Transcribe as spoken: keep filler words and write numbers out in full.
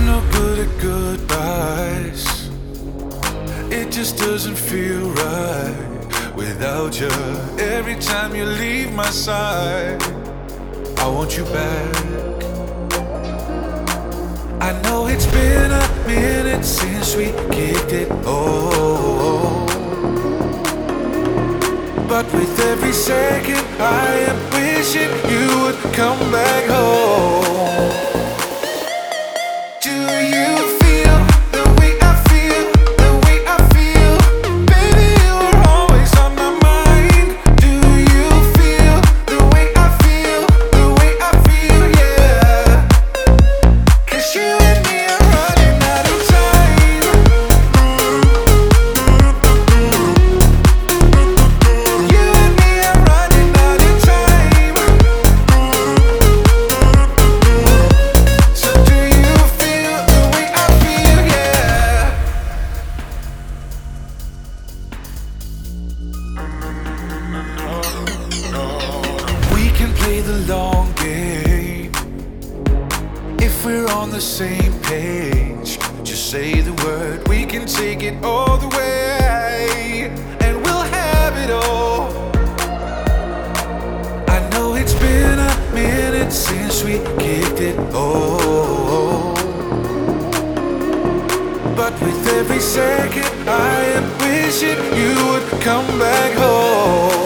no good at goodbyes. It just doesn't feel right without you. Every time you leave my side, I want you back. I know it's been a minute since we kicked it, oh, but with every second I am wishing you would come back home. Do you feel the way I feel, the way I feel? Baby, you are always on my mind. Do you feel the way I feel, the way I feel, yeah? 'Cause you and me are running out of time. You and me are running out of time. So do you feel the way I feel, yeah? We can play the long game if we're on the same page. Just say the word, we can take it all the way, and we'll have it all. I know it's been a minute since we kicked it, oh, but with every second I am wishing you would come back home.